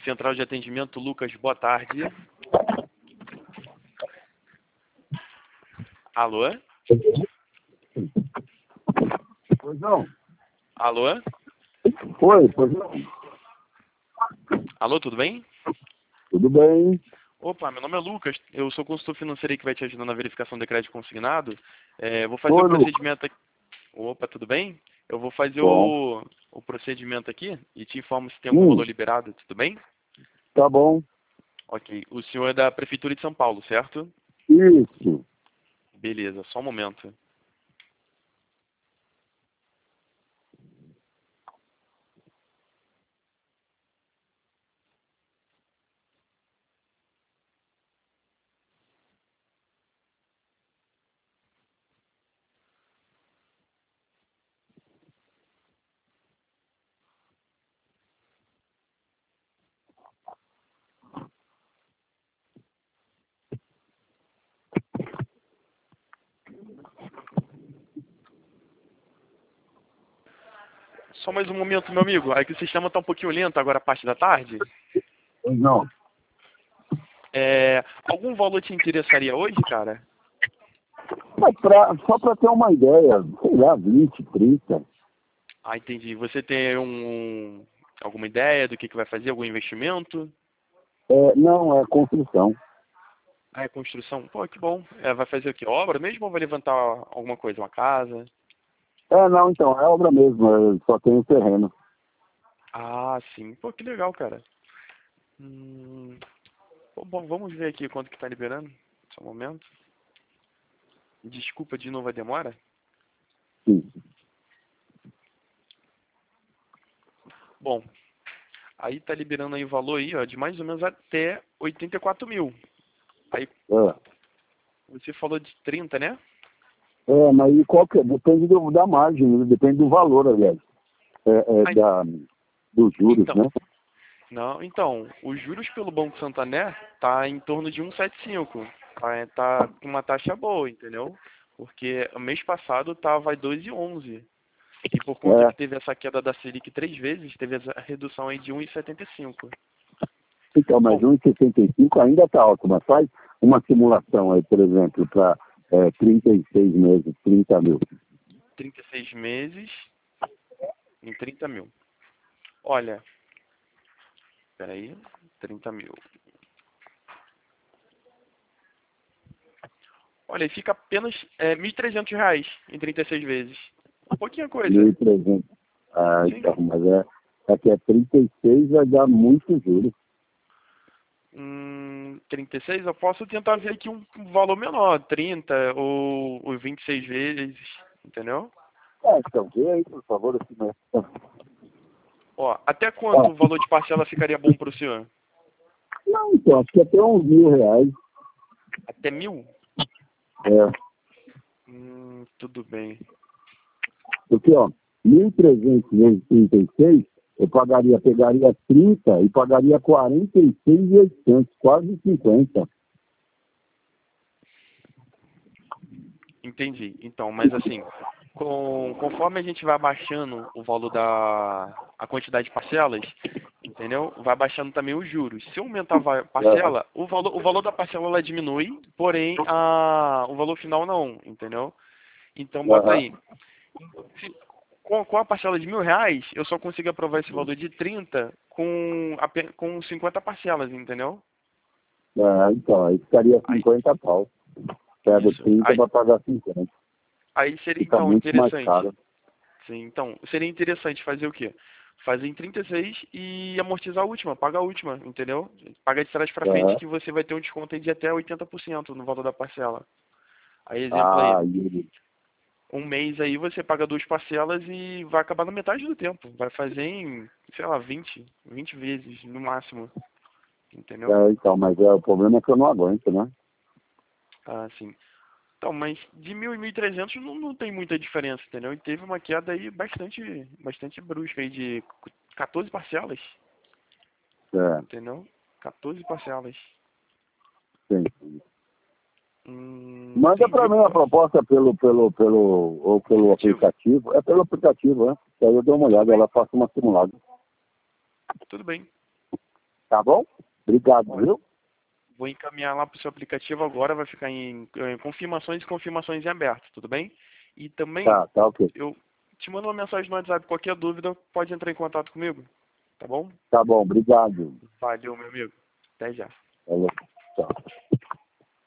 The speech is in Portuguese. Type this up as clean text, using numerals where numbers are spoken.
Central de Atendimento, Lucas, boa tarde. Alô? Pois não. Alô? Oi, pois não. Alô, tudo bem? Tudo bem? Opa, meu nome é Lucas, eu sou consultor financeiro aí que vai te ajudar na verificação de crédito consignado. Vou fazer Oi, o Lucas. procedimento aqui. Opa, tudo bem? Eu vou fazer Bom. o procedimento aqui e te informo se tem algum valor liberado, tudo bem? Tá bom. Ok. O senhor é da Prefeitura de São Paulo, certo? Isso. Beleza, só um momento. Só mais um momento, meu amigo. Aqui o sistema está um pouquinho lento agora, a parte da tarde. Pois não. Algum valor te interessaria hoje, cara? Só para ter uma ideia, sei lá, 20, 30. Ah, entendi. Você tem alguma ideia do que vai fazer? Algum investimento? Não, é construção. Ah, é construção? Pô, que bom. Vai fazer o quê? Obra mesmo ou vai levantar alguma coisa, uma casa? Não, então, é obra mesmo, eu só tenho terreno. Ah, sim. Pô, que legal, cara. Bom, vamos ver aqui quanto que tá liberando. Só um momento. Desculpa de novo a demora. Sim. Bom, aí tá liberando aí o valor aí, ó, de mais ou menos até 84 mil. Aí você falou de 30, né? Mas e qual que é? Depende da margem, né? Depende do valor, aliás. Dos juros, então, né? Não, então, os juros pelo Banco Santander tá em torno de 1,75. Tá com uma taxa boa, entendeu? Porque o mês passado tava 2,11. E por conta que teve essa queda da Selic 3 vezes, teve essa redução aí de 1,75. Então, mas 1,65 ainda está alto, mas faz uma simulação aí, por exemplo, para 36 meses, 30 mil. 36 meses em 30 mil. Olha, peraí, 30 mil. Olha, e fica apenas R$ 1.300 em 36 vezes. Pouquinha coisa. 1.300. Sim. Então, mas que é 36 vai dar muito juros. 36, eu posso tentar ver aqui um valor menor, 30 ou 26 vezes, entendeu? Então, vê aí, por favor, assim, mas... Ó, até quanto o valor de parcela ficaria bom para o senhor? Não, então, acho que até uns R$ 1.000. Até 1.000? Tudo bem. Porque, ó, 1.300 vezes 36, pegaria 30 e pagaria 46.800, quase 50. Entendi. Então, mas assim, conforme a gente vai baixando o valor a quantidade de parcelas, entendeu? Vai baixando também os juros. Se aumentar a parcela, o valor da parcela ela diminui, porém o valor final não, entendeu? Então bota aí. Com a parcela de R$ 1.000, eu só consigo aprovar esse valor de 30 com 50 parcelas, entendeu? Então, aí ficaria 50 pau. Pega 30 para pagar 50. Aí seria Fica então muito mais interessante. caro. Sim, então, seria interessante fazer o quê? Fazer em 36 e amortizar a última, pagar a última, entendeu? Paga de trás para frente que você vai ter um desconto aí de até 80% no valor da parcela. Aí, exemplo aí, um mês aí você paga 2 parcelas e vai acabar na metade do tempo. Vai fazer em, sei lá, 20 vezes no máximo, entendeu? Então, mas o problema é que eu não aguento, né? Ah, sim. Então, mas de 1.000 e 1.300 não tem muita diferença, entendeu? E teve uma queda aí bastante brusca aí de 14 parcelas. Entendeu? 14 parcelas. Sim. Manda para mim a proposta pelo aplicativo. É pelo aplicativo, né? Que aí eu dou uma olhada, ela faça uma simulada. Tudo bem. Tá bom? Obrigado, viu? Vou encaminhar lá para o seu aplicativo agora, vai ficar em confirmações e confirmações em aberto, tudo bem? E também, Tá ok. eu te mando uma mensagem no WhatsApp, qualquer dúvida pode entrar em contato comigo, tá bom? Tá bom, obrigado. Valeu, meu amigo. Até já. Valeu. Tchau.